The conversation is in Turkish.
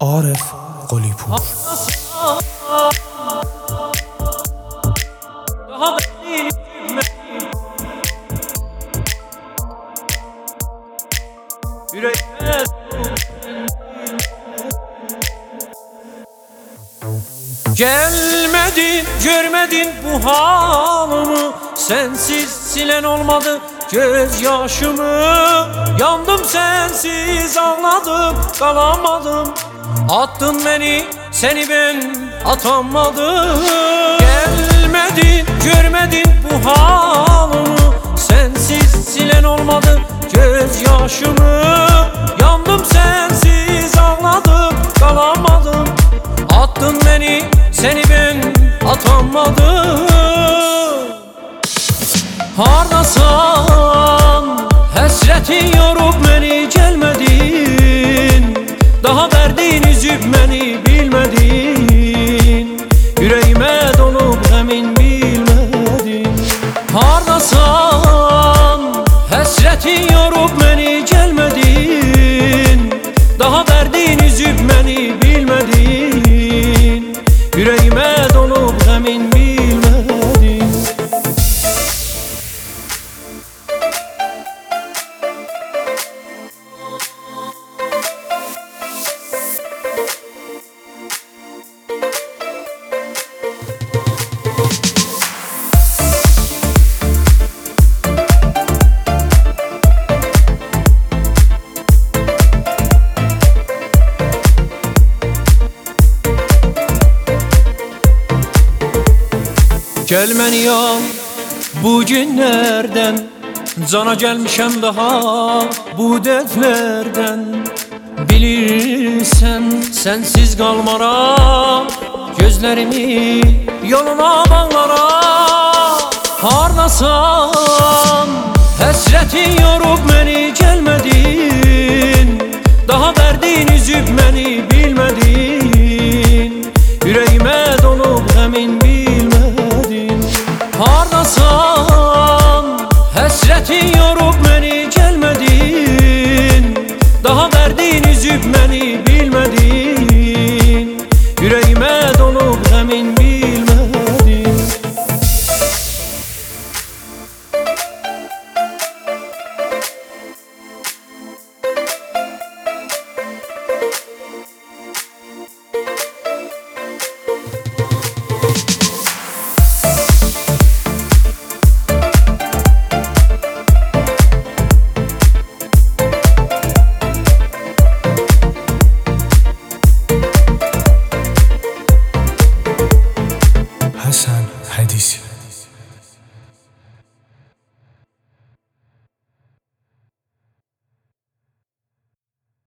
Arif Qolipur. Gelmedin, görmedin bu halımı, sensiz silen olmadı gözyaşımı. Yandım sensiz, ağladım, kalamadım. Attın beni, seni ben atamadım. Gelmedin, görmedin bu halımı, sensiz silen olmadı gözyaşımı. Yandım sensiz, ağladım, kalamadım. Attın beni, seni ben atamadım. Hardasan həsrətin yorub məni, gelmedin. Daha dərdin üzüb məni bilmedin. Yüreğime dolup həmin bilmedin. Hardasan həsrətin yorub məni, gelmedin. Daha dərdin üzüb məni bilmedin. Yüreğime dolup həmin bilmedin. Gelmeni al bu günlerden, cana gelmişem daha bu dertlerden. Bilirsen sensiz kalmaram, gözlerimi yoluna bağlaram. Hardasan həsrətin yorub məni, gelmedin. Daha dərdin üzüb məni bilmedin. Yüreğime dolup həmin bilmedin. Hardasan həsrətin yorub